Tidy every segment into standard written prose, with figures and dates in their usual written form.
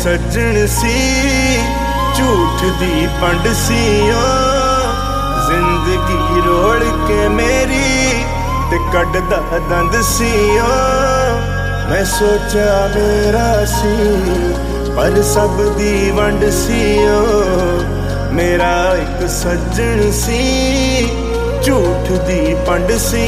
सज्जन सी झूठ दी पंड सी जिंदगी रोड़ के मेरी ते कड्डदा दंद सी मैं सोचा मेरा सी पर सब दी वंड सी मेरा एक सज्जन सी झूठ दी पंड सी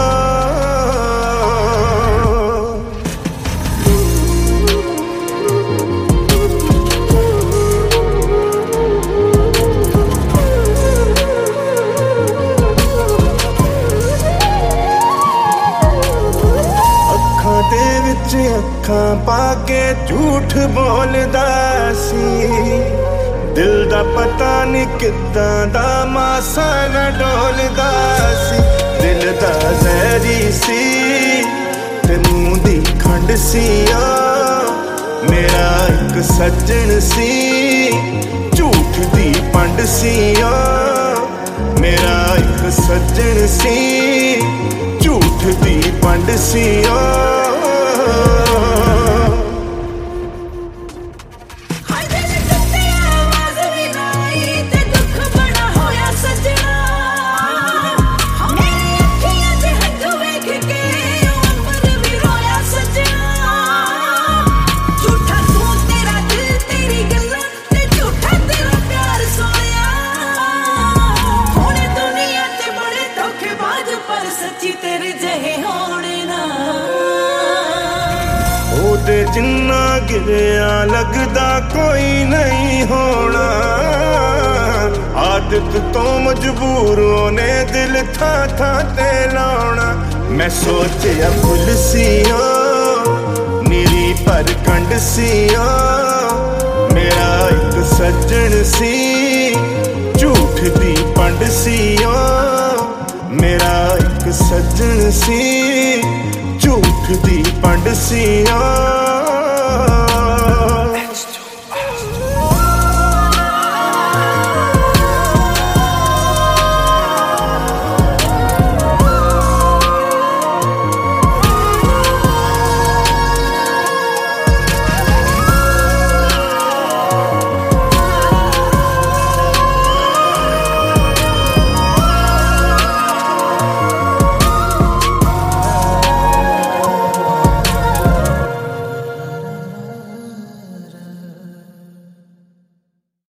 अखां पाके झूठ बोलदा सी दिल दा पता नहीं किदां दा मासा न डोलदा सी दिल दा जहरी सी ते मूंह दी खंड सी मेरा एक सज्जन सी झूठ दी पंड सी मेरा एक सज्जन सी झूठ दी पंड सी ते जिन्ना गिरिया लगदा कोई नहीं होना आदत तो मजबूरों ने दिल था ते लाना मैं सोचा फुल सी निरी पर कंड सी मेरा एक सज्जन सी झूठ दी पंड सी मेरा एक सज्जन सी झूठ दी पंड सी